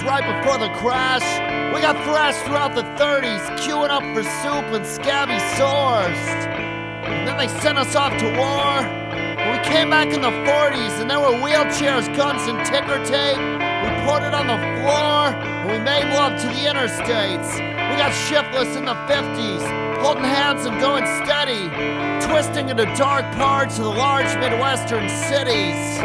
right before the crash. We got thrashed throughout the 30s, queuing up for soup and scabby sores. And then they sent us off to war. We came back in the 40s, and there were wheelchairs, guns, and ticker tape. We poured it on the floor, and we made love to the interstates. We got shiftless in the 50s, holding hands and going steady, twisting into dark parts of the large Midwestern cities.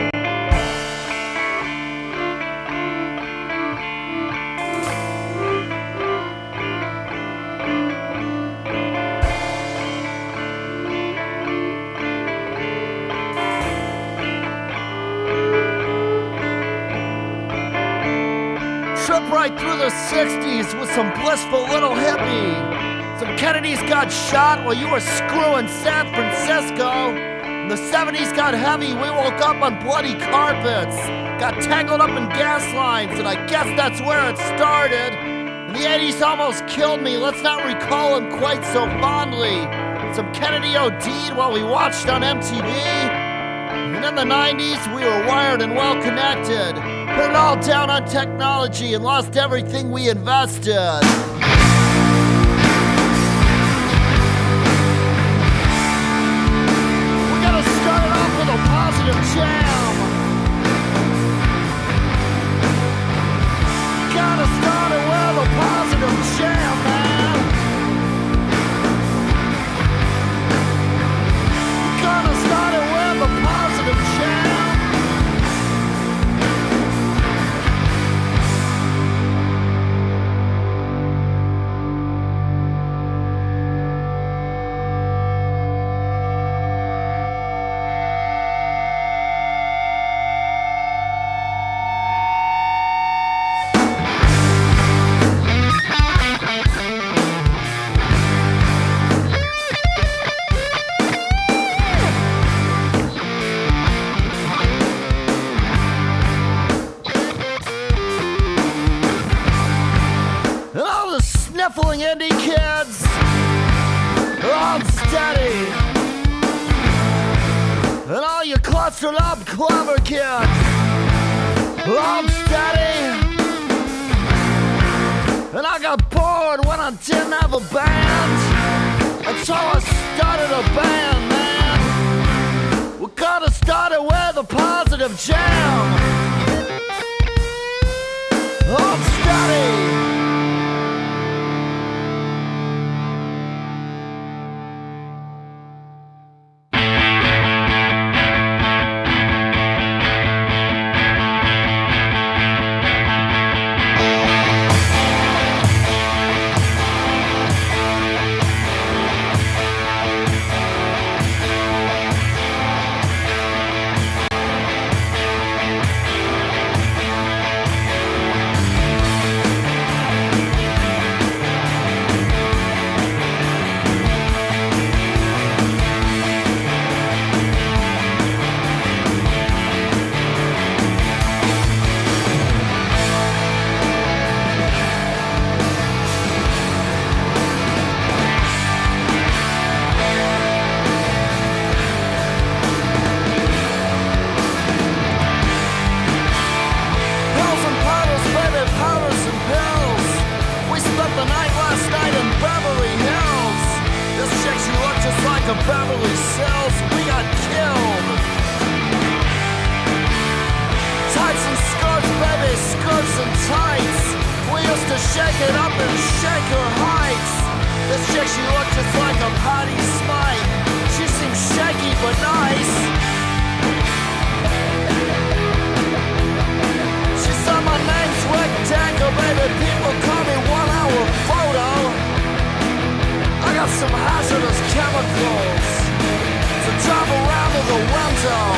Trip right through the 60s with some blissful little hippie. Some Kennedys got shot while you were screwing San Francisco. And the 70s got heavy, we woke up on bloody carpets. Got tangled up in gas lines, and I guess that's where it started. And the 80s almost killed me, let's not recall them quite so fondly. Some Kennedy OD'd while we watched on MTV. And in the 90s, we were wired and well connected. Put it all down on technology and lost everything we invested. We gotta start it off with a positive jam. Gotta start it with a positive jam, man. Gotta start it with a positive jam. Sniffling indie kids, I'm steady. And all you clustered up clever kids, I'm steady. And I got bored when I didn't have a band, and so I started a band, man. We gotta start it with a positive jam. I'm steady. The Beverly Hills, we got killed. Tights and skirts, baby, skirts and tights. We used to shake it up and shake her heights. This chick, she looked just like a Patty Smythe. She seemed shaky but nice. She said my name's Rick Danko, baby, people call me 1 Hour Photo. I got some hazardous chemicals to drive around to the window.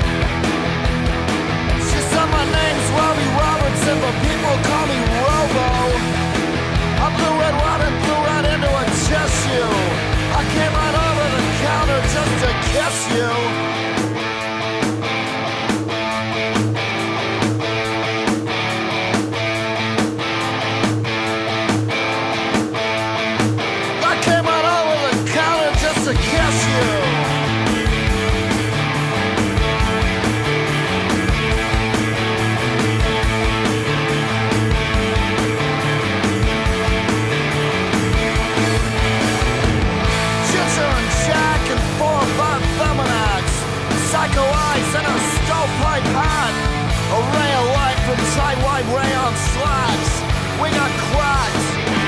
She said my name's Robbie Robertson, but people call me Robo. I blew red wine and blew right into a tissue. I came right over the counter just to kiss you. cracked.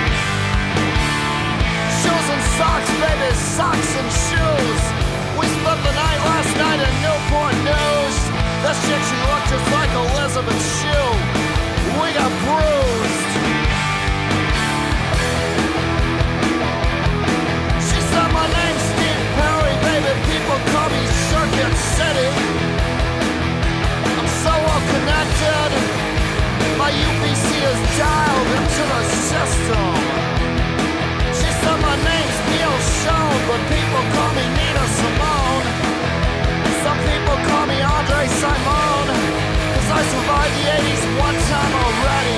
Shoes and socks, baby, socks and shoes. We spent the night last night in Newport News. That chick, she looked just like Elizabeth Shue. We got bruised. She said my name's Steve Perry, baby, people call me Circuit City. I'm so well connected, my UPC is dialed into the system. She said my name's Neil Schoen, but people call me Nina Simone. Some people call me Andre Simone, 'cause I survived the 80s one time already.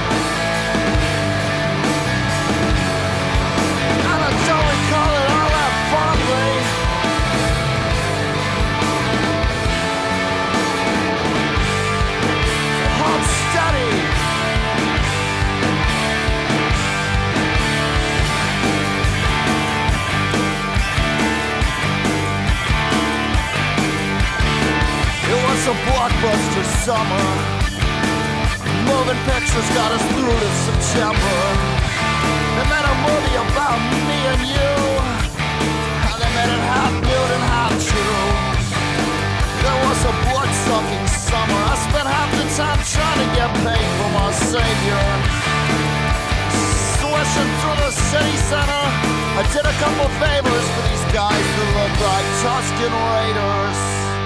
And I don't recall it all that fondly. Hold steady. It was a blockbuster summer. Moving pictures got us through to September. They made a movie about me and you, and they made it half nude and half true. There was a blood-sucking summer. I spent half the time trying to get paid for my savior. Swishing through the city center, I did a couple favors for these guys that look like Tuscan Raiders.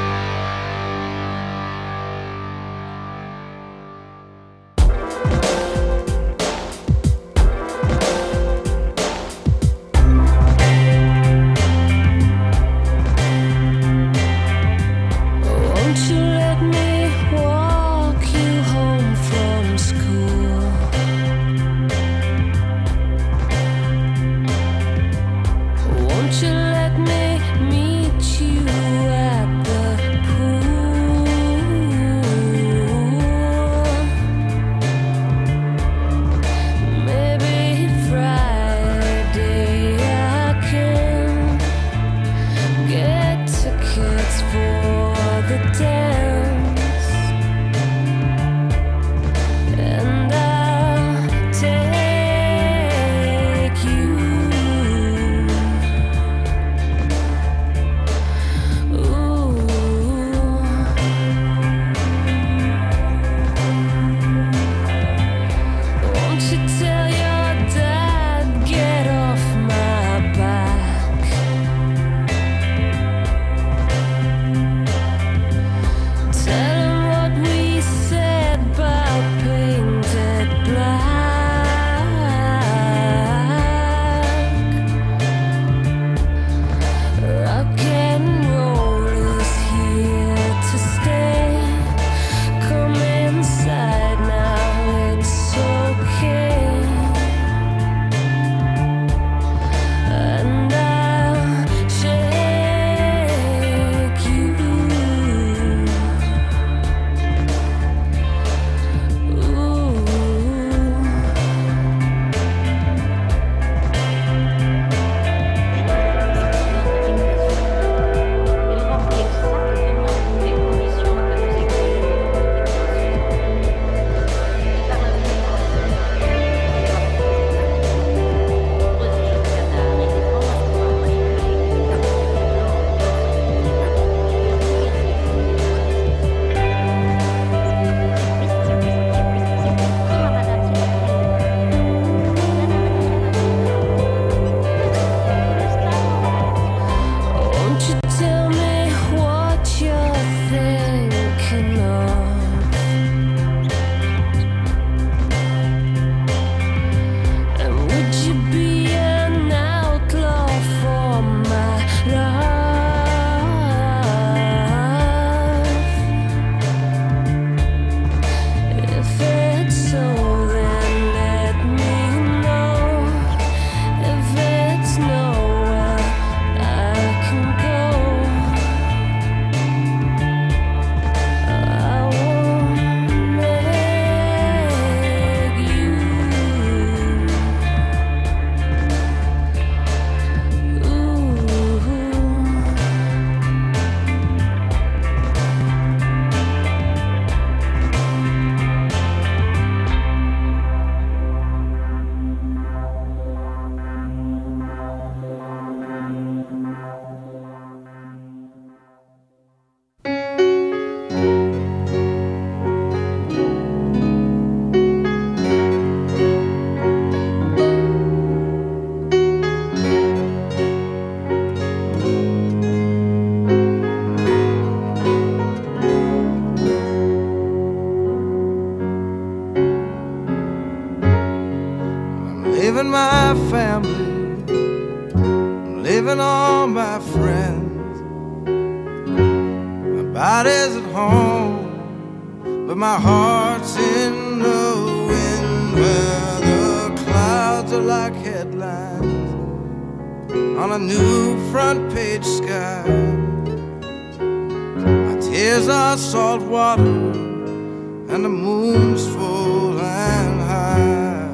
Won't you let me walk you home from school? Won't you let me meet you at the leaving my family, I'm leaving all my friends. My body's at home, but my heart's in the wind, where the clouds are like headlines on a new front page sky. My tears are salt water, and the moon's full and high.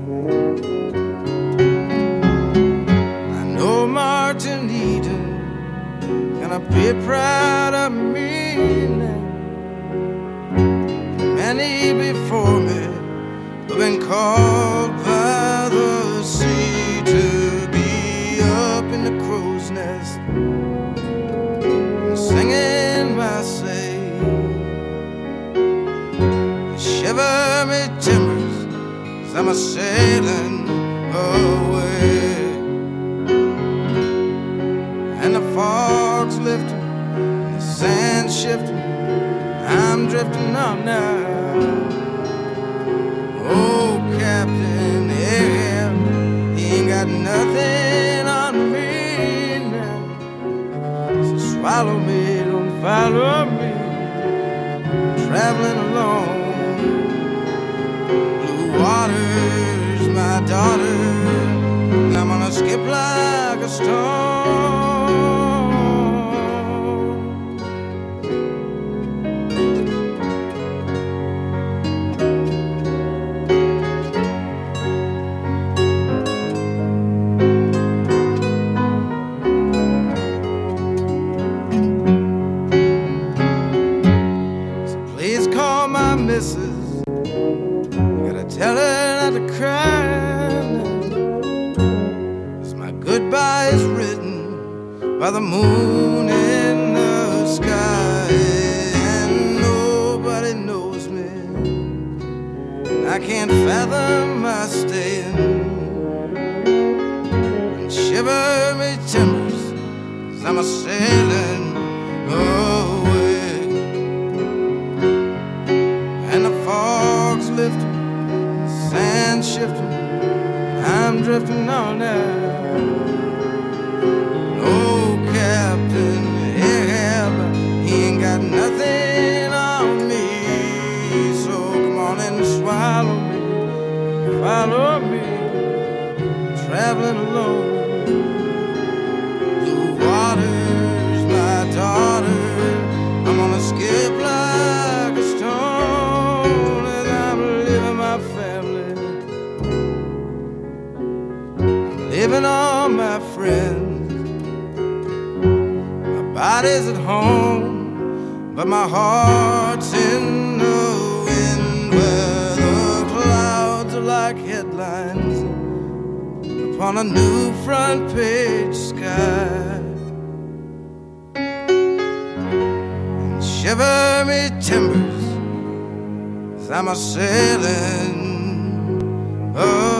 I know Martin Eden gonna be proud of me now. Many before me have been called by the sea to be up in the crow's nest and singing my say. Shiver me timbers as I'm a-sailing away, and the fog's lifting, the sand's shifting, I'm drifting on now. Oh, Captain Ahab, he ain't got nothing on me now. So swallow me, don't follow me, traveling alone. Blue water's my daughter, and I'm gonna skip like a stone. Missus, gotta tell her not to cry now, 'cause my goodbye is written by the moon in the sky, and nobody knows me, and I can't fathom my staying. And shiver me timbers as I'm a-sailing away, and the fog's lifting, the sand's shifting, I'm drifting on now. Oh, Captain Ahab, he ain't got nothing on me, so come on and swallow me, follow me, traveling alone. Blue water's my daughter, I'm gonna skip like a stone as I'm leaving my family, I'm leaving all my friends. My body's at home, but my heart's in the wind, where the clouds are like headlines upon a new front page sky. And shiver me timbers as I'm a-sailing away.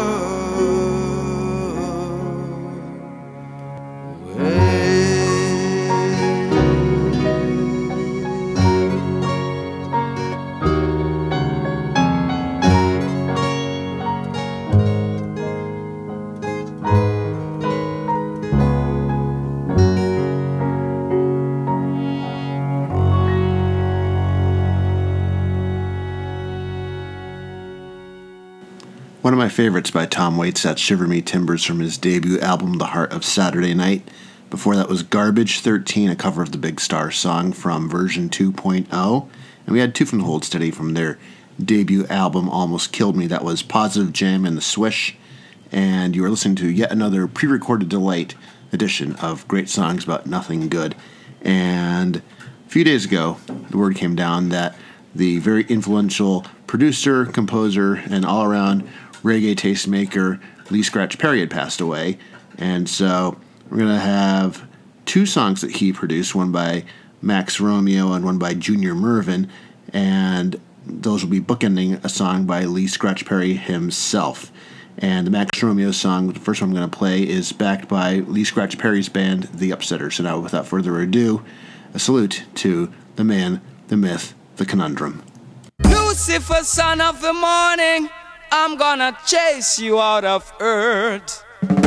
One of my favorites by Tom Waits, that's Shiver Me Timbers from his debut album, The Heart of Saturday Night. Before that was Garbage 13, a cover of the Big Star song from version 2.0. And we had two from the Hold Steady from their debut album, Almost Killed Me. That was Positive Jam and the Swish. And you are listening to yet another pre-recorded delight edition of Great Songs About Nothing Good. And a few days ago, the word came down that the very influential producer, composer, and all-around reggae tastemaker Lee Scratch Perry had passed away. And so we're going to have two songs that he produced, one by Max Romeo and one by Junior Mervin, and those will be bookending a song by Lee Scratch Perry himself. And the Max Romeo song, the first one I'm going to play, is backed by Lee Scratch Perry's band, The Upsetters. So now, without further ado, a salute to the man, the myth, the conundrum. Lucifer, son of the morning, I'm gonna chase you out of earth.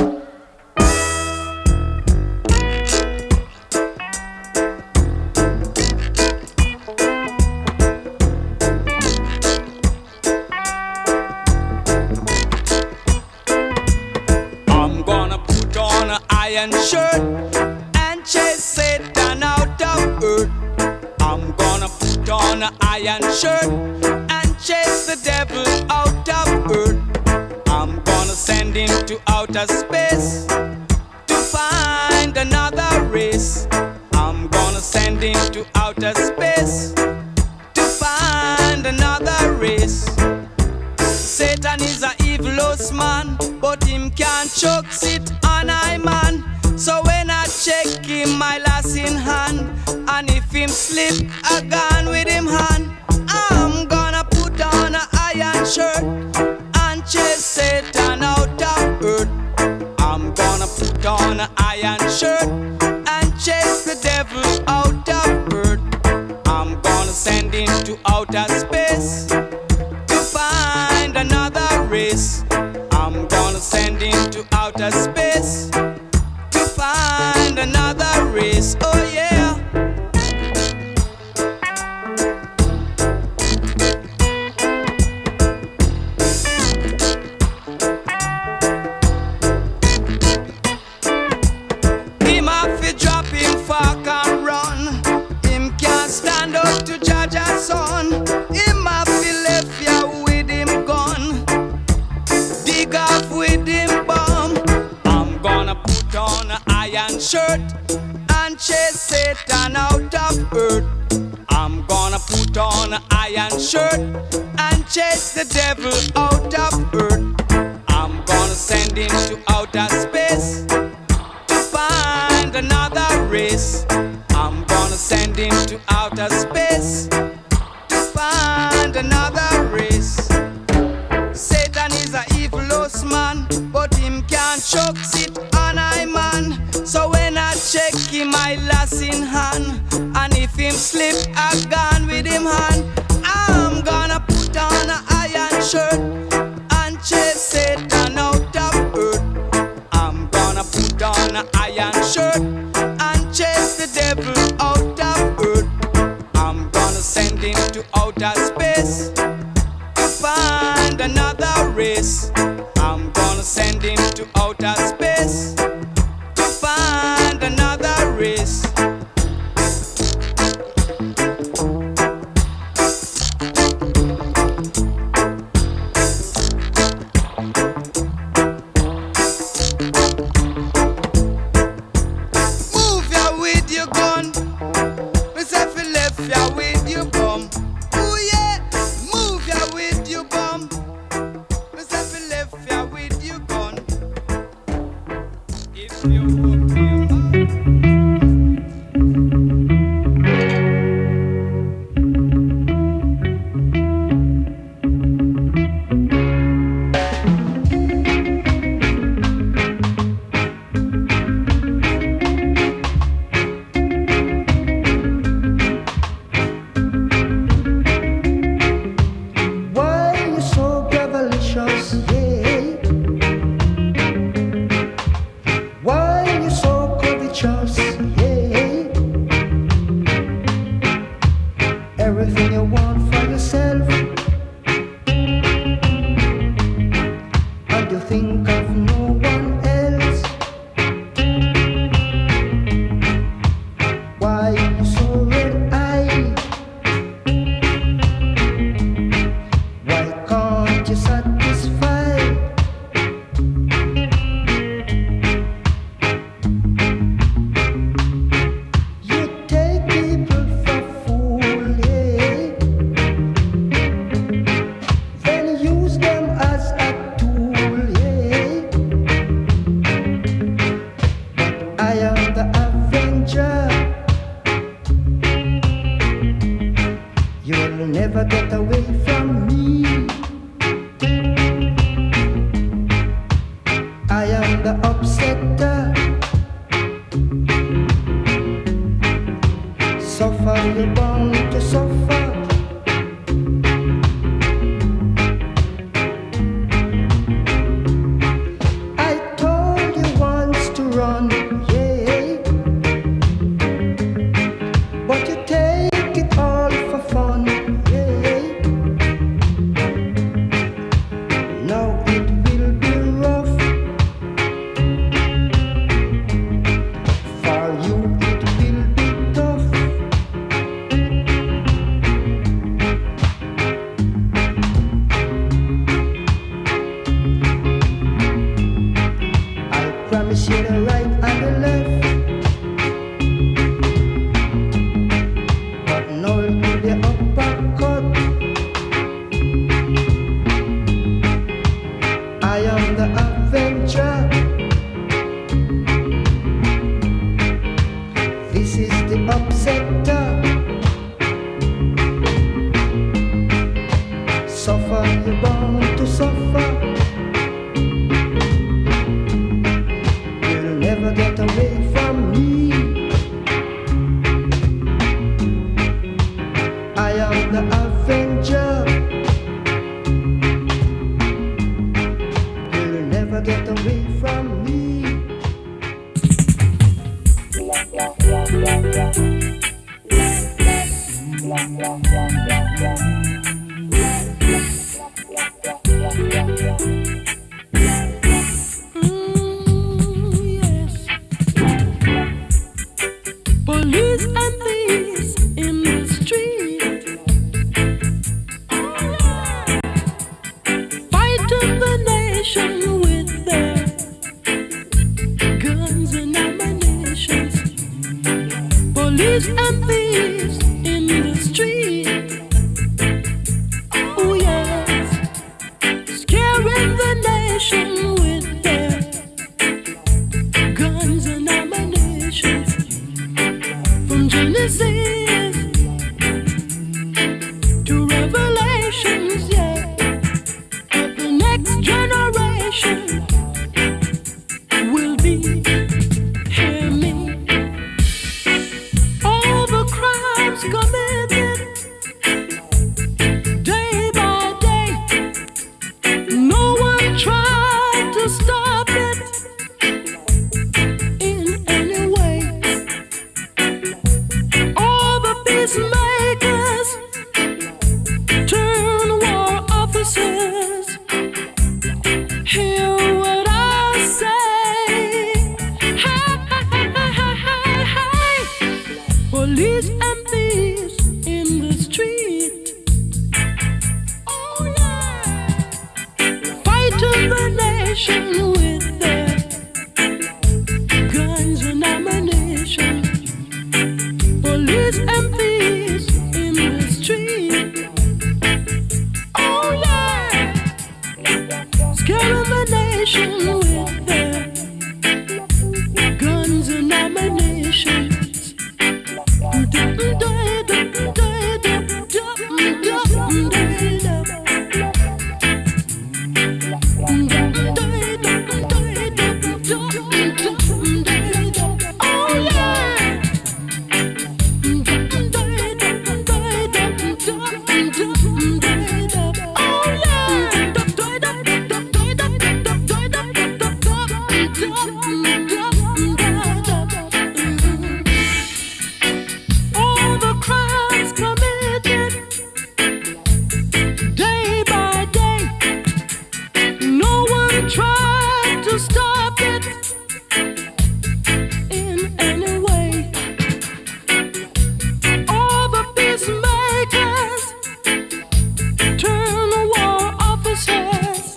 I'm gonna put on an iron shirt and chase Satan out of earth. I'm gonna put on an iron shirt and chase the devil out of earth. I'm gonna send him to outer space to find another race. I'm gonna send him to outer space to find another race. Satan is a evilous man, but him can't choke sit on I man. So when I check him, my lass in hand, and if him slip, I gone with him hand. I'm gonna put on an iron shirt and chase Satan out of earth. I'm gonna put on an iron shirt and chase the devil out of earth. I'm gonna send him to outer space to find another race. I'm gonna send him to outer space to find another race. Oh yeah. Him have to drop him fork and run. Him can't stand up to Jaja's son. Him have to left ya with him gun. Dig off with him bomb. I'm gonna put on an iron shirt and chase Satan out of earth. I'm gonna put on an iron shirt and chase the devil out of earth. I'm gonna send him to outer space to find another race. I'm gonna send him to outer space to find another race. Satan is a evilous man, but him can't choke sit on I man. So when I check him, I lass in hand, and if him slip, I gone with him hand. I'm gonna put on an iron shirt and chase Satan out of earth. I'm gonna put on an iron shirt and chase the devil out of earth. I'm gonna send him to outer space to find another race. I'm gonna send him to outer space to find another race. Move ya with your gun. Myself left ya with your bum. Ooh yeah, move ya with your bum. Myself left ya with your gun. If you look to your Why you so cavalicious, yeah? Why you so covetous, yeah? Everything you want for yourself, and you think of no one else. Why you so red-eyed? Why can't you satisfy? You take people for fool, yeah. Then use them as a tool, yeah. But I am the avenger. You'll never get away from me. I am the upsetter. Suffer, you're bound to suffer. see the right and the left, but no to the uppercut. I am the Avenger. This is the upsetter. Suffer, you're born to suffer. You'll never get away from me. I am the Avenger. You'll never get away from me. Police and thieves in the street, fighting the nation with their guns and ammunition. Police and thieves in the street, oh yes, scaring the nation with their guns and ammunition. From Genesis to Revelations, yeah, but the next generation will be, hear me, all the crimes committed day by day. No one tried to stop it in any way. All the peacemakers turn war officers. Hear what I say. Hey, hey, hey, hey, hey. Police and thieves in the street, oh yeah, fighting the nation with their guns and ammunition. Police and thieves in the street, oh yeah, scaring the nation with their guns and ammunition. Oh yeah. All the crimes committed day by day, no one tried to stop it in any way. All the peacemakers turn war officers.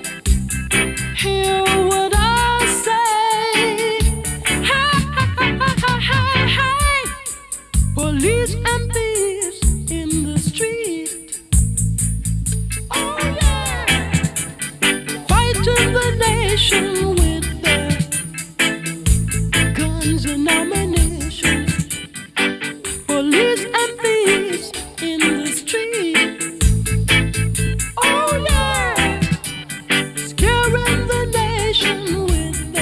Hear what I say. Hey, hey, hey, hey, hey. Police and thieves in the street, oh yeah, fighting the nation with their guns and ammunition. Police and thieves in the street, oh yeah, scaring the nation with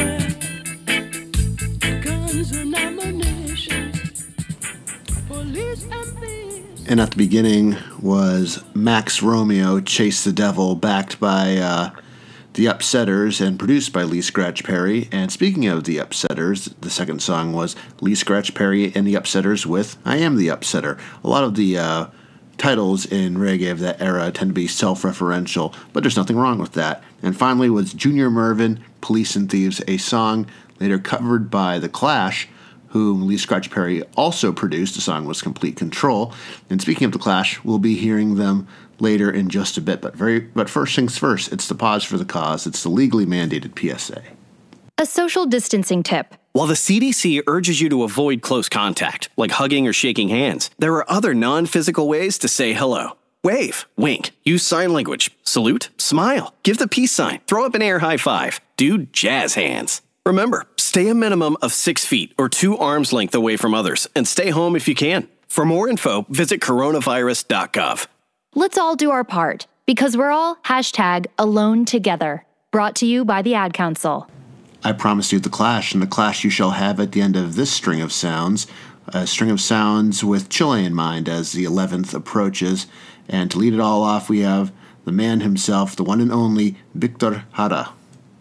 their guns and ammunition. Police and thieves. And at the beginning was Max Romeo, Chase the Devil, backed by The Upsetters and produced by Lee Scratch Perry. And speaking of The Upsetters, the second song was Lee Scratch Perry and The Upsetters with I Am the Upsetter. A lot of the titles in reggae of that era tend to be self-referential, but there's nothing wrong with that. And finally was Junior Murvin, Police and Thieves, a song later covered by The Clash, whom Lee Scratch Perry also produced. The song was Complete Control. And speaking of The Clash, we'll be hearing them later in just a bit. But first things first, it's the Pause for the Cause. It's the legally mandated PSA. A social distancing tip. While the CDC urges you to avoid close contact, like hugging or shaking hands, there are other non-physical ways to say hello. Wave, wink, use sign language, salute, smile, give the peace sign, throw up an air high five, do jazz hands. Remember, stay a minimum of 6 feet or 2 arms length away from others, and stay home if you can. For more info, visit coronavirus.gov. Let's all do our part, because we're all #AloneTogether. Brought to you by the Ad Council. I promised you the Clash, and the Clash you shall have at the end of this string of sounds. A string of sounds with Chile in mind as the 11th approaches. And to lead it all off, we have the man himself, the one and only Victor Jara.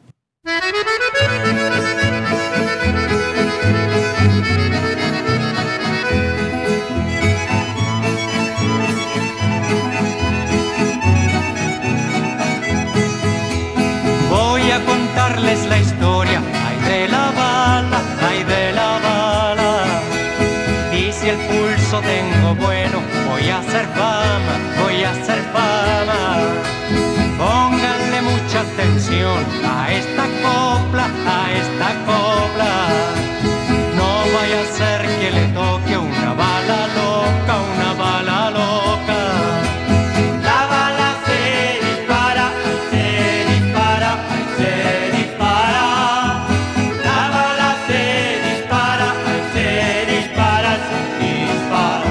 Voy a contarles la historia, ay de la bala, ay de la bala. Y si el pulso tengo bueno, voy a hacer fama, voy a hacer fama. Pónganle mucha atención a esta copla, a esta copla. No vaya a ser que le toque una bala loca, una bala loca. La bala se dispara, se dispara, se dispara. La bala se dispara, se dispara, se dispara.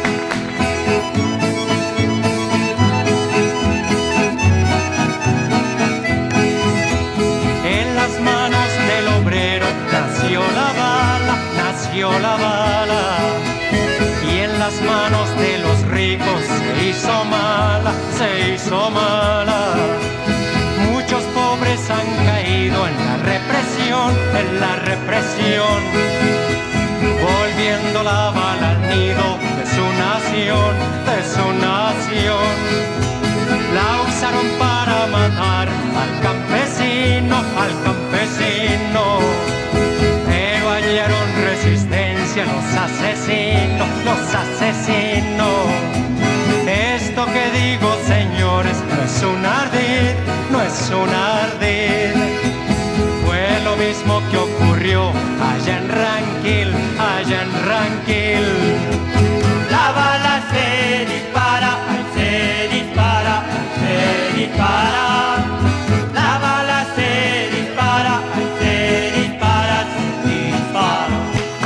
En las manos del obrero nació la bala, nació la bala. Y en las manos de los ricos se hizo mala, se hizo mala. Muchos pobres han caído en la represión, en la represión. Volviendo la bala al nido de su nación, de su nación. La usaron para matar al campesino, al campesino. Pero hallaron resistencia los asesinos, los asesinos. Esto que digo, señores, no es un ardid, no es un ardid. Fue lo mismo que ocurrió allá en Ranquil, allá en Ranquil. La bala se dispara, se dispara, se dispara. La bala se dispara, se dispara, se dispara.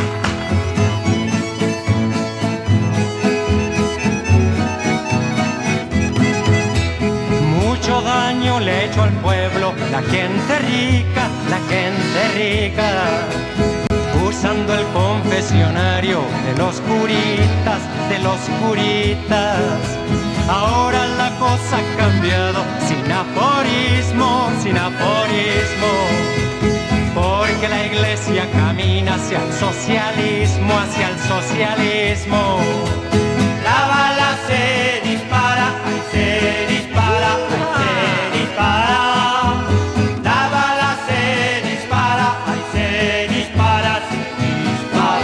Mucho daño le echó al pueblo la gente rica, la gente rica. Usando el confesionario de los curitas, de los curitas. Ahora la cosa ha cambiado, sin aforismo, sin aforismo. Porque la iglesia camina hacia el socialismo, hacia el socialismo. La bala se dispara, se dispara, se dispara. La bala se dispara, se dispara, se dispara.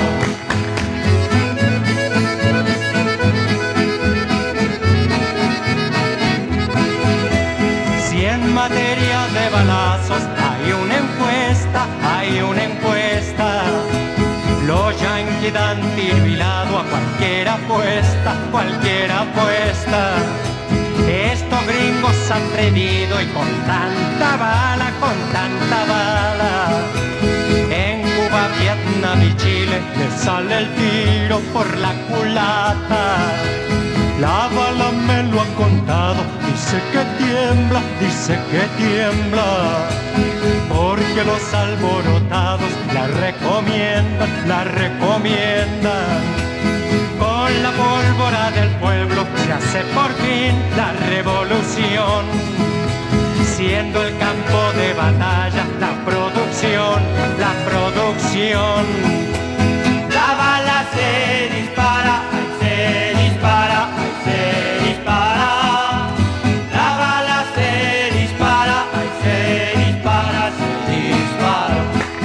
Si en materia de balazos hay una encuesta, hay una encuesta. Los yanquis dan tirbilado a cualquier apuesta, cualquier apuesta. Estos gringos atrevidos y con tanta bala, con tanta bala. En Cuba, Vietnam y Chile les sale el tiro por la culata. La bala me lo ha contado, dice que tiembla, dice que tiembla. Porque los alborotados la recomiendan, la recomiendan. Con la pólvora del pueblo se hace por fin la revolución. Siendo el campo de batalla la producción, la producción. La bala se dispara, se dispara, se dispara. La bala se dispara, se dispara, se dispara.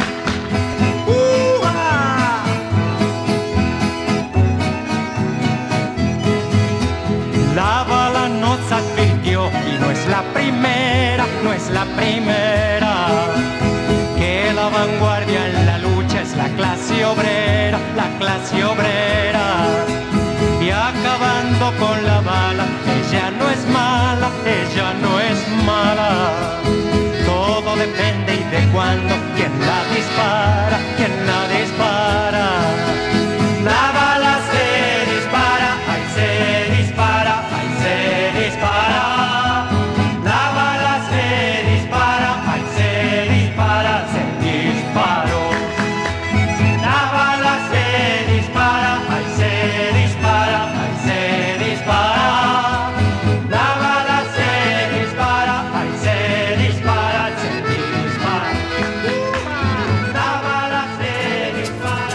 La bala nos advirtió y no es la primera, no es la primera. Que la vanguardia en la lucha es la clase obrera, la clase obrera. Y acabando con la bala, ella no es mala, ella no es mala. Todo depende y de cuándo, quién la dispara, quién la dispara. La bala se dispara, ahí se dispara, ahí se dispara. La bala se dispara, ahí se dispara, se disparó. La bala se dispara, ahí se dispara, ahí se dispara. La bala se dispara, ahí se dispara, se dispara. La bala se dispara,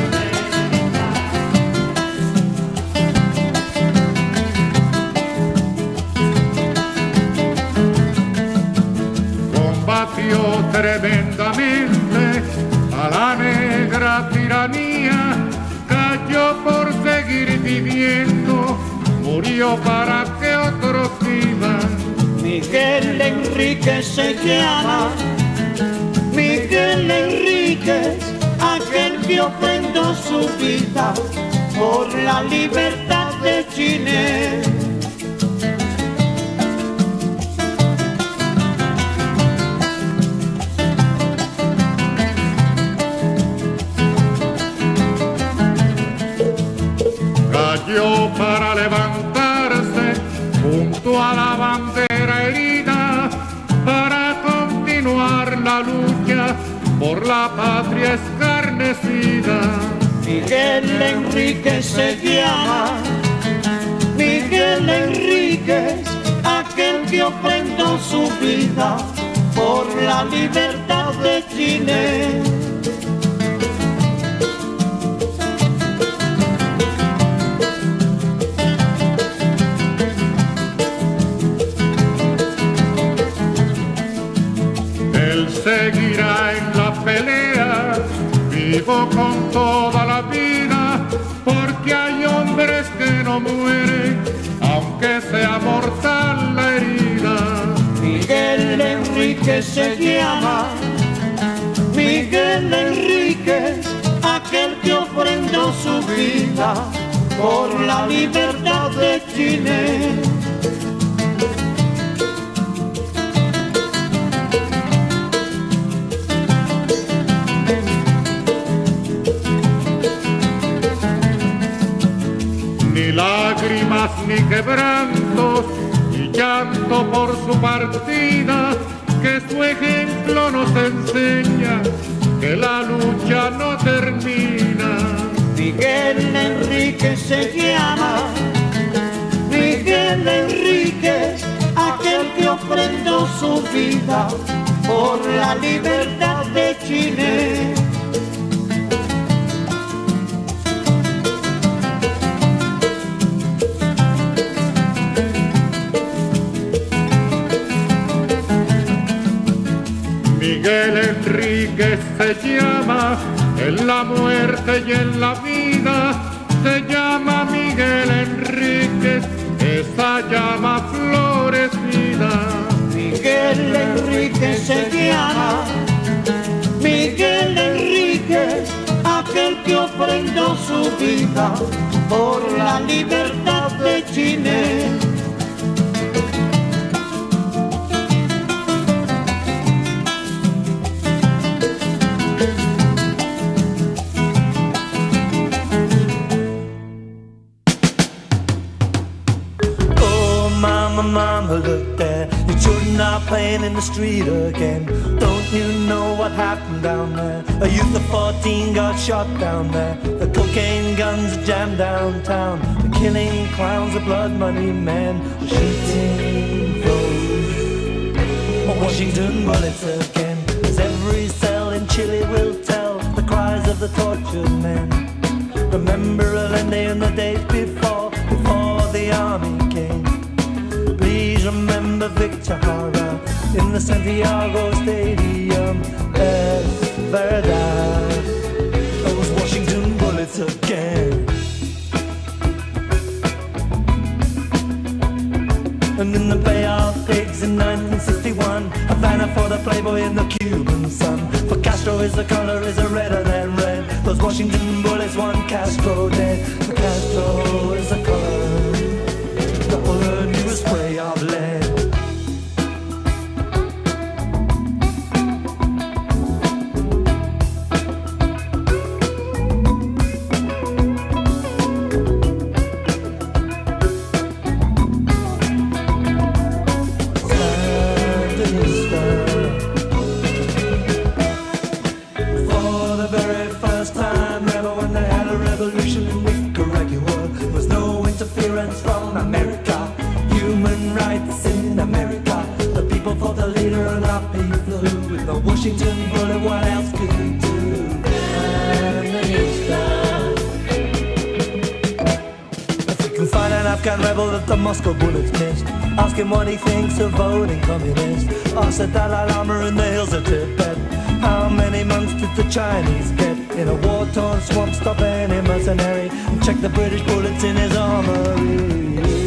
Combatió tremendamente a la negra tiranía, cayó por seguir viviendo, murió para que otros vivan. Miguel Enríquez se llama, Miguel Enríquez, aquel que ofrendó su vida por la libertad de Chile. Cayó para levantarse junto a la bandera herida, para continuar la lucha por la patria escarnecida. Miguel Enríquez se llama, Miguel Enríquez, aquel que ofrendó su vida por la libertad de Chile. Seguirá en la pelea, vivo con toda la vida, porque hay hombres que no mueren, aunque sea mortal la herida. Miguel Enríquez se llama, Miguel Enríquez, aquel que ofrendó su vida por la libertad de Chile. Ni lágrimas ni quebrantos, ni llanto por su partida, que su ejemplo nos enseña que la lucha no termina. Miguel Enríquez se llama, Miguel Enríquez, aquel que ofrendó su vida por la libertad de Chile. Miguel Enríquez se llama, en la muerte y en la vida, se llama Miguel Enríquez, esa llama florecida. Miguel Enríquez se llama, Miguel Enríquez, aquel que ofrendó su vida por la libertad de Chile. Mama, look there, your children are playing in the street again. Don't you know what happened down there? A youth of 14 got shot down there. The cocaine guns are jammed downtown. The killing clowns, the blood money men, the shooting flows. Washington bullets again, as every cell in Chile will tell the cries of the tortured men. Remember Allende in the days before the army came. Please remember Victor Jara in the Santiago Stadium. Es verdad, those Washington bullets again. And in the Bay of Pigs in 1961, Havana for the Playboy and the Cuban sun. For Castro is the color is a redder than red. Those Washington bullets want Castro dead. The Castro is the color, the bullet you a spray of lead. Washington bullet, what else could he do? If we can find an Afghan rebel that the Moscow bullets missed, ask him what he thinks of voting communist. Ask the Dalai Lama in the hills of Tibet, how many months did the Chinese get in a war-torn swamp? Stop any mercenary and check the British bullets in his armory.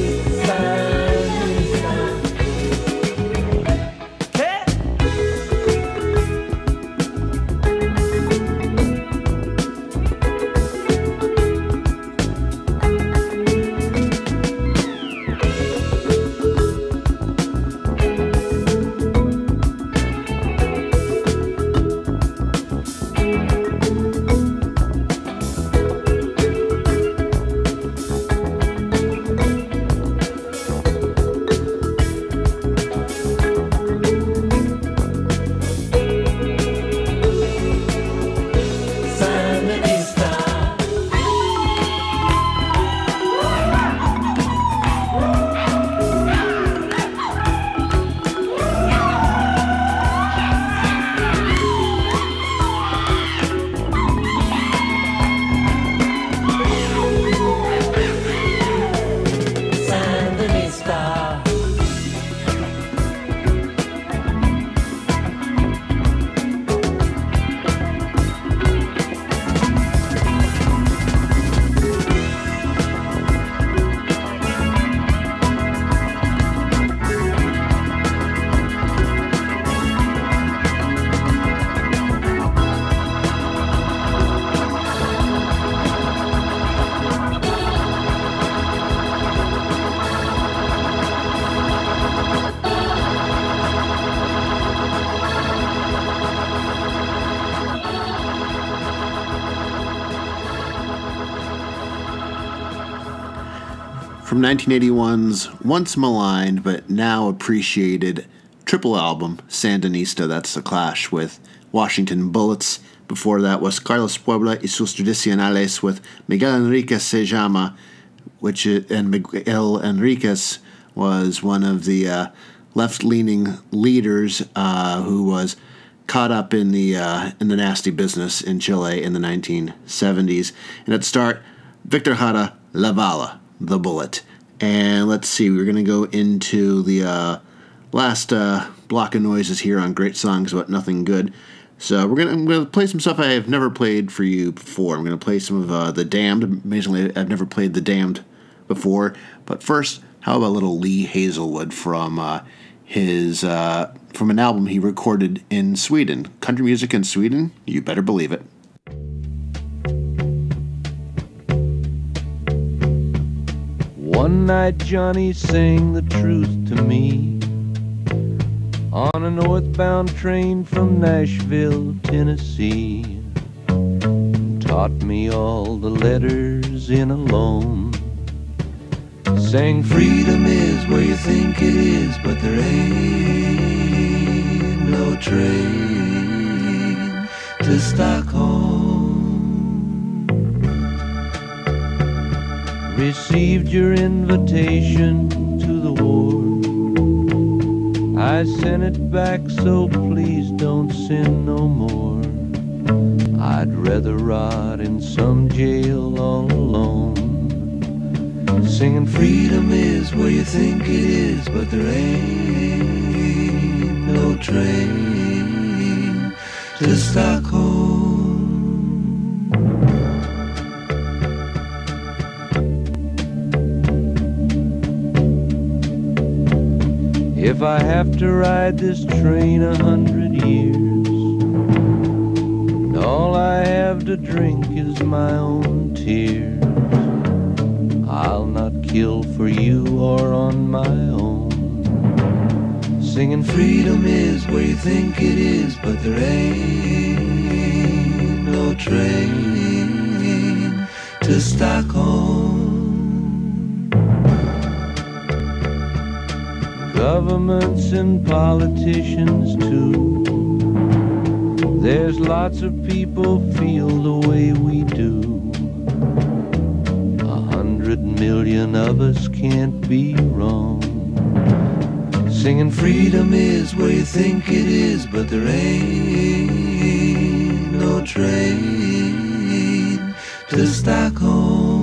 From 1981's once maligned but now appreciated triple album, Sandinista, that's The Clash with Washington Bullets. Before that was Carlos Puebla y sus tradicionales with Miguel Enriquez Se Llama, and Miguel Enriquez was one of the left-leaning leaders who was caught up in the nasty business in Chile in the 1970s. And at the start, Victor Jara, La Bala, The Bullet. And let's see, we're going to go into the last block of noises here on Great Songs About Nothing Good. So I'm going to play some stuff I have never played for you before. I'm going to play some of The Damned. Amazingly, I've never played The Damned before. But first, how about a little Lee Hazelwood from an album he recorded in Sweden. Country music in Sweden? You better believe it. One night Johnny sang the truth to me on a northbound train from Nashville, Tennessee. Taught me all the letters in a loan. Sang freedom is where you think it is, but there ain't no train to Stockholm. Received your invitation to the war. I sent it back, so please don't send no more. I'd rather rot in some jail all alone. Singing freedom is where you think it is, but there ain't no train to Stockholm. If I have to ride this train 100 years, to drink is my own tears. I'll not kill for you or on my own. Singing freedom is where you think it is, but there ain't no train to Stockholm. Governments and politicians too. There's lots of people feel the way we do. 100 million of us can't be wrong. Singing freedom is where you think it is, but there ain't no train to Stockholm.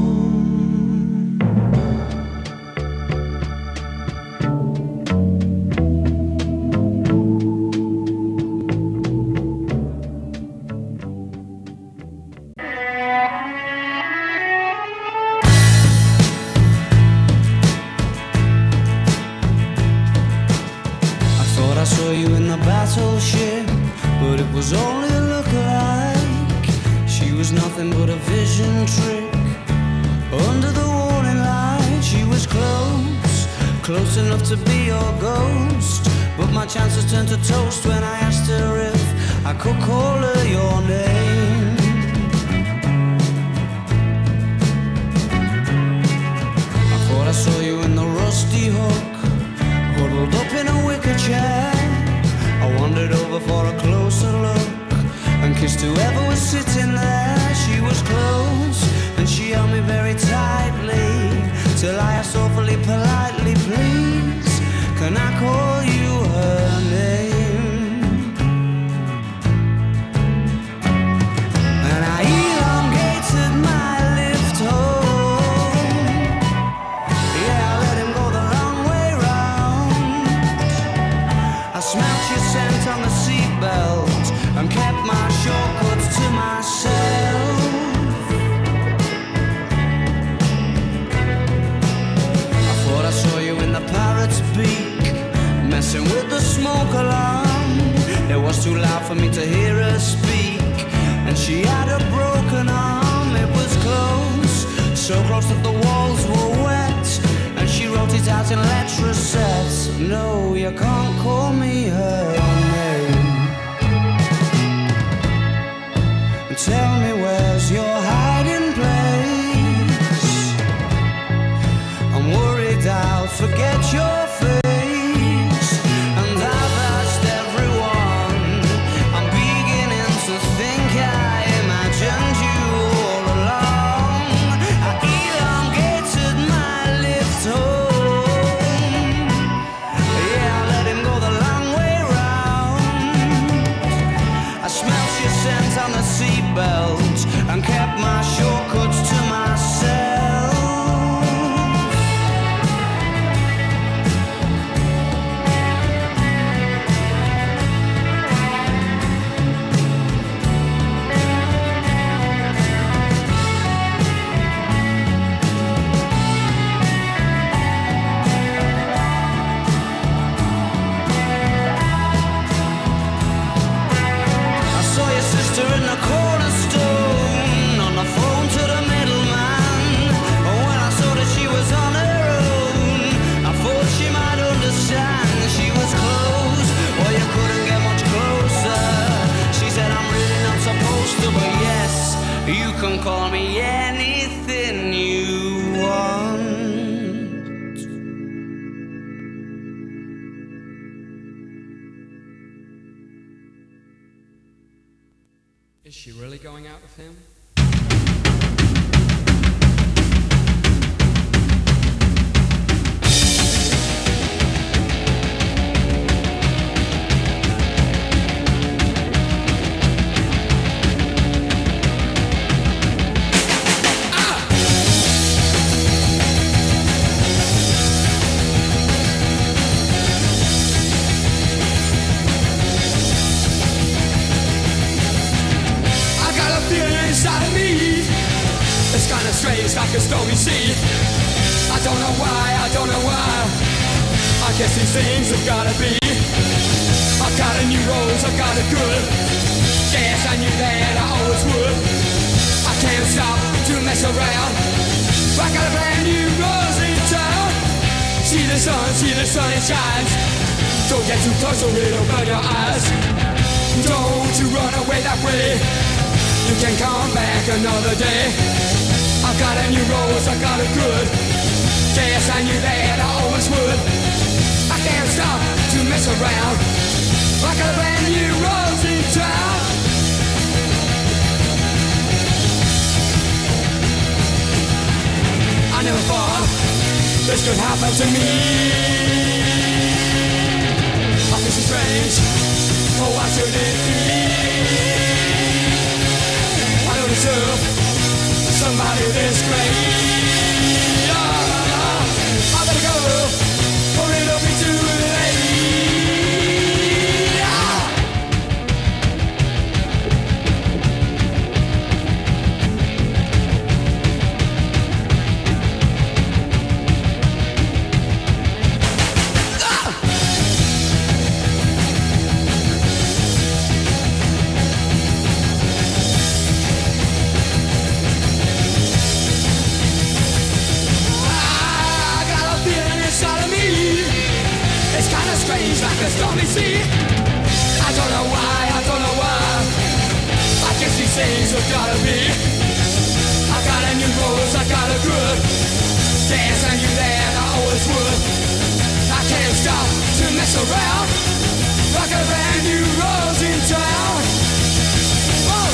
Battleship, but it was only a look-alike. She was nothing but a vision trick. Under the warning light, she was close, close enough to be your ghost. But my chances turned to toast when I asked her if I could call her your name. I thought I saw you in the rusty hook, huddled up in a wicker chair. I wandered over for a closer look and kissed whoever was sitting there. She was close and she held me very tightly till I asked awfully politely, please, can I call you her name? And I elongated my lift home. Yeah, I let him go the long way round. I smelled your scent on the seatbelt and kept my shortcuts to myself. I thought I saw you in the parrot's beak, messing with the smoke alarm. It was too loud for me to hear her speak, and she had a broken arm. It was close, so close that the walls were wet, and she wrote it out in letter sets. No, you can't call me her name. Tell me where's your hiding place. I'm worried I'll forget your face, and I've asked everyone. I'm beginning to think I imagined you all along. I elongated my lift home. Yeah, I let him go the long way round. I smelled your scent on the seatbelt and kept my shortcuts to myself. I saw your sister in the cornerstone, on the phone to the middleman. When I saw that she was on her own, I thought she might understand. She was close, well you couldn't get much closer. She said I'm really not supposed to, but yes, you can call me anything you want. Is she really going out with him? Inside of me, it's kinda strange, like a stormy sea. I don't know why, I don't know why. I guess these things have gotta be. I've got a new rose, I've got a good. Yes, I knew that I always would. around. I got a brand new rose in town. See the sun it shines. Don't get too close or it'll burn your eyes. Don't you run away that way. You can come back another day. I got a new rose, I got a good. Yes, I knew that I always would. I can't stop to mess around. I got a brand new rose in town. I never thought this could happen to me. I feel so strange. Oh, why should it be? I don't deserve somebody this great. I better go, or it'll be too late. Strange like a stormy sea. I don't know why. I guess these things have gotta be. I got a new rose, I got a good. Yes, I knew that I always would. I can't stop to mess around. I got a brand new rose in town. Whoa.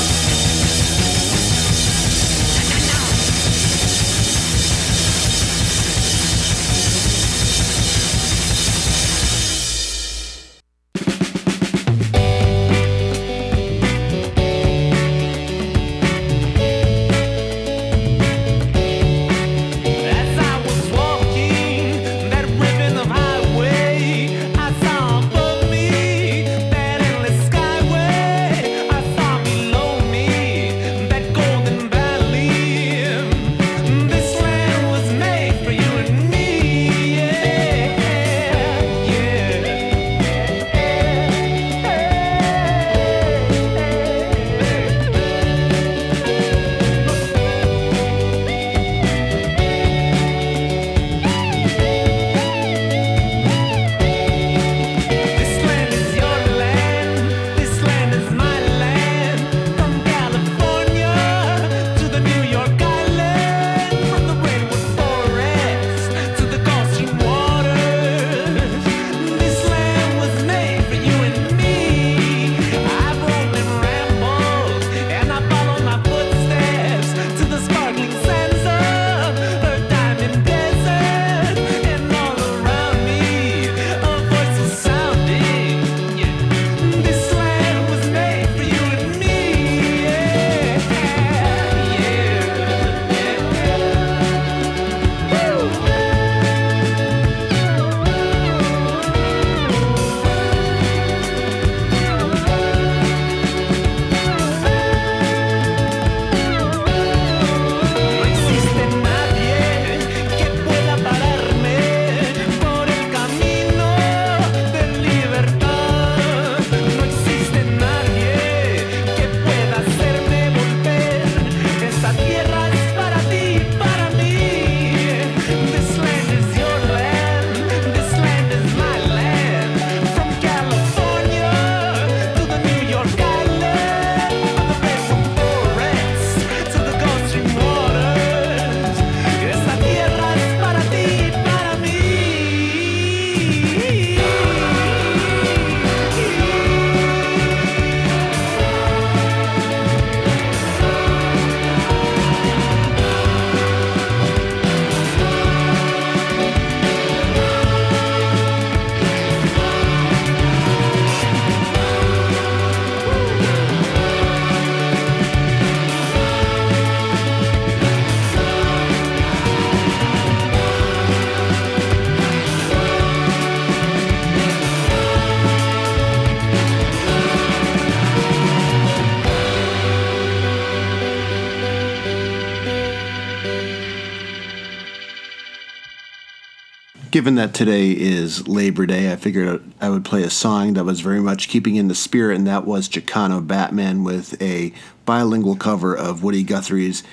Given that today is Labor Day, I figured I would play a song that was very much keeping in the spirit, and that was Chicano Batman with a bilingual cover of Woody Guthrie's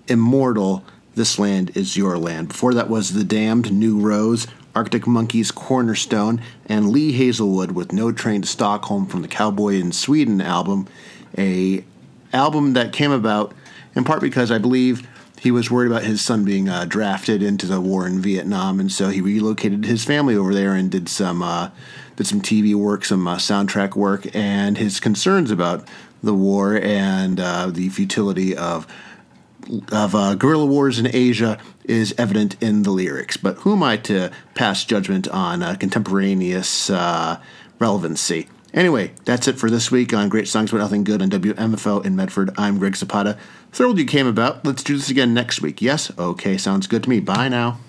Immortal, This Land Is Your Land. Before that was The Damned, New Rose, Arctic Monkeys, Cornerstone, and Lee Hazelwood with No Train to Stockholm from the Cowboy in Sweden album, a album that came about in part because I believe he was worried about his son being drafted into the war in Vietnam, and so he relocated his family over there and did some TV work, some soundtrack work, and his concerns about the war and the futility of guerrilla wars in Asia is evident in the lyrics. But who am I to pass judgment on contemporaneous relevancy? Anyway, that's it for this week on Great Songs About Nothing Good on WMFO in Medford. I'm Greg Zapata. Thrilled you came about. Let's do this again next week. Yes? Okay, sounds good to me. Bye now.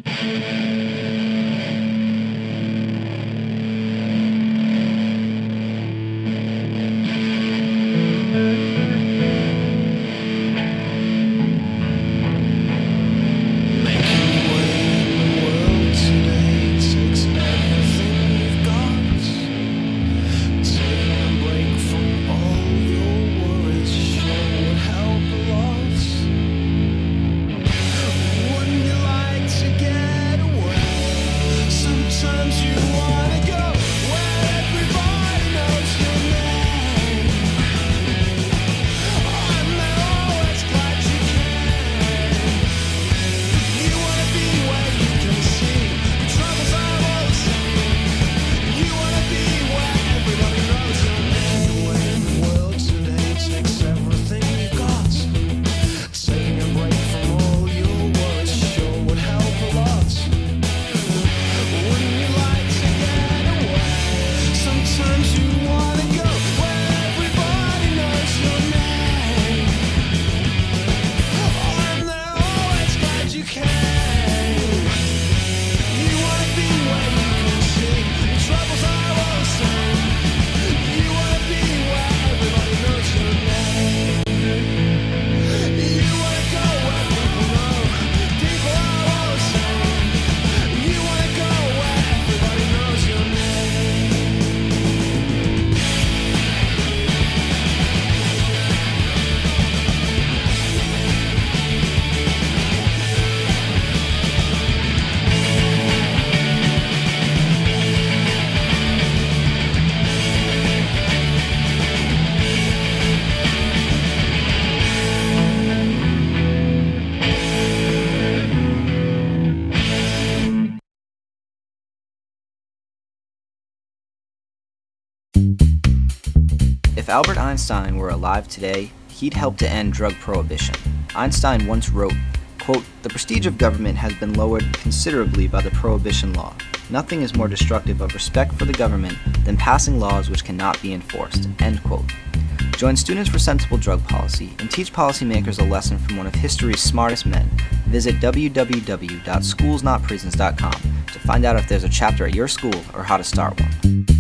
If Albert Einstein were alive today, he'd help to end drug prohibition. Einstein once wrote, quote, "The prestige of government has been lowered considerably by the prohibition law. Nothing is more destructive of respect for the government than passing laws which cannot be enforced," end quote. Join Students for Sensible Drug Policy and teach policymakers a lesson from one of history's smartest men. Visit www.schoolsnotprisons.com to find out if there's a chapter at your school or how to start one.